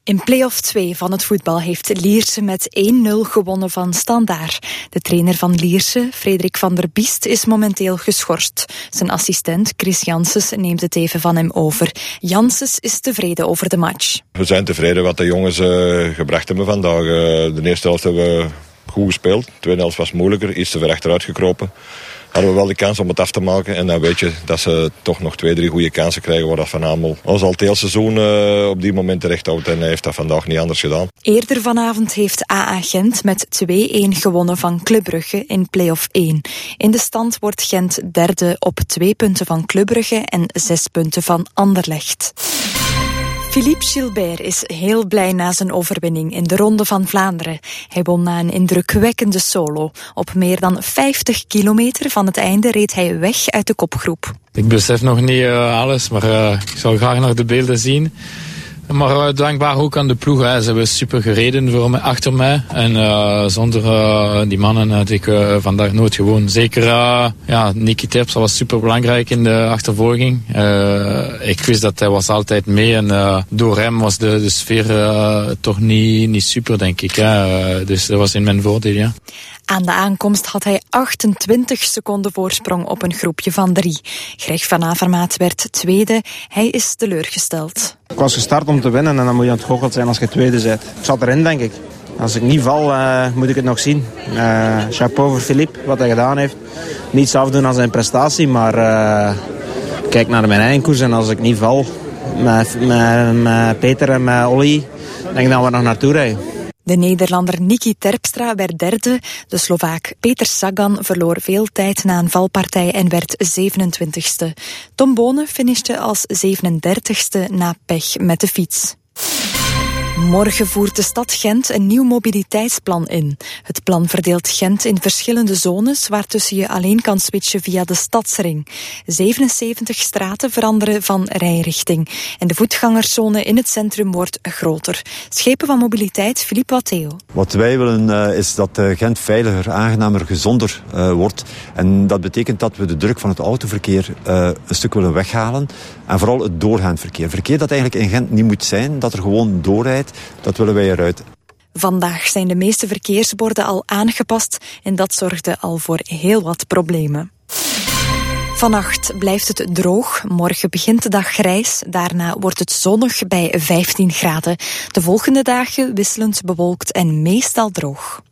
In play-off 2 van het voetbal heeft Lierse met 1-0 gewonnen van Standaard. De trainer van Lierse, Frederik van der Biest, is momenteel geschorst. Zijn assistent, Chris Janssens, neemt het even van hem over. Janssens is tevreden over de match. We zijn tevreden wat de jongens gebracht hebben vandaag. De eerste helft hebben we goed gespeeld. De tweede helft was moeilijker, iets te ver achteruit gekropen. Hadden we wel de kans om het af te maken. En dan weet je dat ze toch nog 2-3 goede kansen krijgen. Waar dat Van Amel ons al het hele seizoen op die moment terecht houdt. En hij heeft dat vandaag niet anders gedaan. Eerder vanavond heeft AA Gent met 2-1 gewonnen van Club Brugge in play-off 1. In de stand wordt Gent derde op 2 punten van Club Brugge en 6 punten van Anderlecht. Philippe Gilbert is heel blij na zijn overwinning in de Ronde van Vlaanderen. Hij won na een indrukwekkende solo. Op meer dan 50 kilometer van het einde reed hij weg uit de kopgroep. Ik besef nog niet alles, maar ik zou graag nog de beelden zien. Maar dankbaar ook aan de ploeg. Hè. Ze hebben super gereden voor mij, achter mij. En zonder die mannen had ik vandaag nooit gewonnen. Zeker Nicky Terpstra was super belangrijk in de achtervolging. Ik wist dat hij was altijd mee. En door hem was de sfeer toch niet super, denk ik. Dus dat was in mijn voordeel, ja. Aan de aankomst had hij 28 seconden voorsprong op een groepje van 3. Greg van Avermaat werd tweede. Hij is teleurgesteld. Ik was gestart om te winnen en dan moet je aan het goochelen zijn als je tweede bent. Ik zat erin, denk ik. Als ik niet val, moet ik het nog zien. Chapeau voor Philippe, wat hij gedaan heeft. Niets afdoen aan zijn prestatie, maar kijk naar mijn eigen koers. En als ik niet val, met Peter en met Olly, denk ik dat we nog naartoe rijden. De Nederlander Nicky Terpstra werd derde. De Slovaak Peter Sagan verloor veel tijd na een valpartij en werd 27ste. Tom Bonen finishte als 37ste na pech met de fiets. Morgen voert de stad Gent een nieuw mobiliteitsplan in. Het plan verdeelt Gent in verschillende zones waartussen je alleen kan switchen via de stadsring. 77 straten veranderen van rijrichting. En de voetgangerszone in het centrum wordt groter. Schepen van mobiliteit, Philippe Watteo. Wat wij willen is dat Gent veiliger, aangenamer, gezonder wordt. En dat betekent dat we de druk van het autoverkeer een stuk willen weghalen. En vooral het doorgaand verkeer. Verkeer dat eigenlijk in Gent niet moet zijn, dat er gewoon doorrijdt. Dat willen wij eruit. Vandaag zijn de meeste verkeersborden al aangepast en dat zorgde al voor heel wat problemen. Vannacht blijft het droog. Morgen begint de dag grijs. Daarna wordt het zonnig bij 15 graden. De volgende dagen wisselend bewolkt en meestal droog.